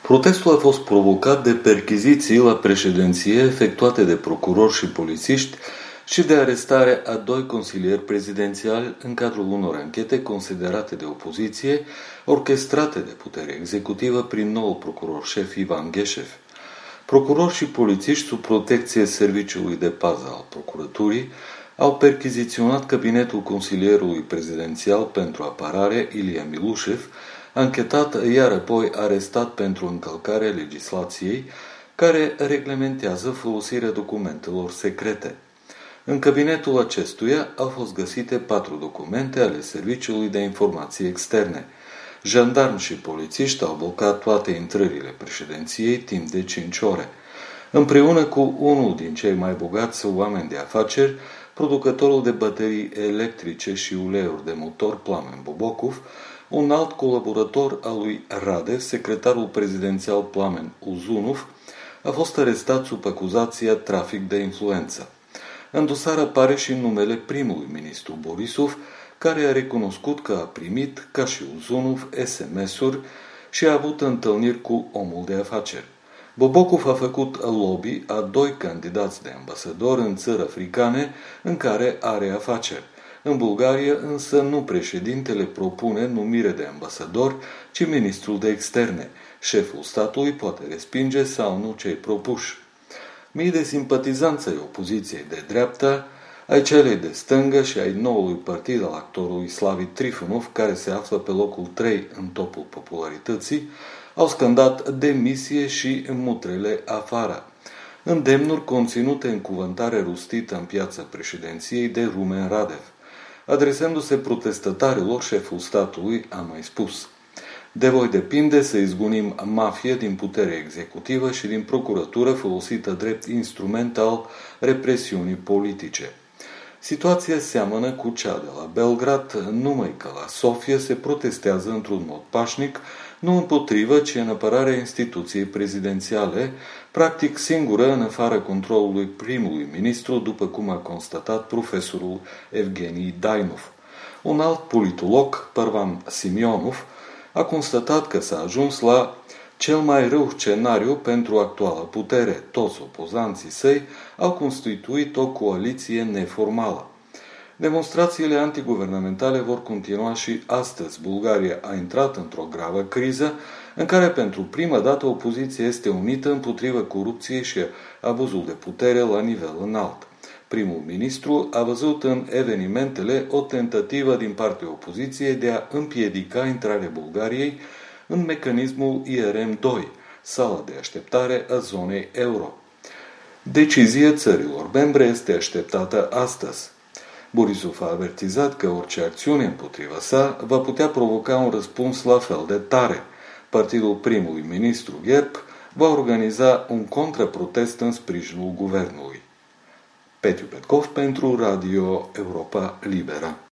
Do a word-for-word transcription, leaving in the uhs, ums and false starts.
Protestul a fost provocat de perchiziții la președinție efectuate de procurori și polițiști și de arestarea a doi consilieri prezidențiali în cadrul unor anchete considerate de opoziție, orchestrate de putere executivă prin noul procuror șef Ivan Gheșev. Procurori și polițiști sub protecție Serviciului de Pază al Procuraturii au perchiziționat cabinetul consilierului prezidențial pentru apărare, Ilie Milușev, anchetat iar apoi arestat pentru încălcarea legislației care reglementează folosirea documentelor secrete. În cabinetul acestuia au fost găsite patru documente ale Serviciului de Informații Externe. Jandarmi și polițiști au blocat toate intrările președinției timp de cinci ore. Împreună cu unul din cei mai bogați oameni de afaceri, producătorul de baterii electrice și uleiuri de motor Plamen Bobokov, un alt colaborator al lui Radev, secretarul prezidențial Plamen Uzunov, a fost arestat sub acuzația trafic de influență. În dosar apare și numele primului ministru Borisov, care a recunoscut că a primit, ca și Uzunov, S M S-uri și a avut întâlniri cu omul de afaceri. Bobokov a făcut lobby a doi candidați de ambasador în țări africane în care are afaceri. În Bulgaria însă nu președintele propune numire de ambasador, ci ministrul de externe. Șeful statului poate respinge sau nu cei propuși. Mii de simpatizanți ai opoziției de dreapta, ai celei de stângă și ai noului partid al actorului Slavi Trifonov, care se află pe locul trei în topul popularității, au scandat demisie și mutrele afară. Îndemnuri conținute în cuvântare rustită în piața președinției de Rumen Radev. Adresându-se protestatarilor, șeful statului a mai spus: "De voi depinde să izgonim mafia din putere executivă și din procuratură folosită drept instrument al represiunii politice." Situația seamănă cu cea de la Belgrad, numai că la Sofia se protestează într-un mod pașnic, nu împotrivă, ci în apărarea instituției prezidențiale, practic singură în afara controlului primului ministru, după cum a constatat profesorul Evgeni Dainov. Un alt politolog, Parvan Simionov, a constatat că s-a ajuns la cel mai rău scenariu pentru actuala putere. Toți opozanții săi au constituit o coaliție neformală. Demonstrațiile antiguvernamentale vor continua și astăzi. Bulgaria a intrat într-o gravă criză în care pentru prima dată opoziția este unită împotriva corupției și abuzul de putere la nivel înalt. Primul ministru a văzut în evenimentele o tentativă din partea opoziției de a împiedica intrarea Bulgariei în mecanismul I R M doi, sala de așteptare a zonei euro. Decizia țărilor membre este așteptată astăzi. Borisov a avertizat că orice acțiune împotriva sa va putea provoca un răspuns la fel de tare. Partidul primului ministru Gherb va organiza un contraprotest în sprijinul guvernului. Petiu Petkov pentru Radio Europa Liberă.